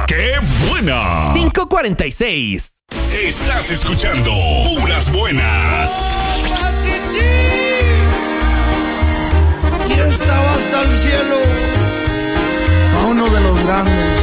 ¡Qué buena! 5:46. Estás escuchando Puras Buenas. Y esta va hasta el cielo a uno de los grandes.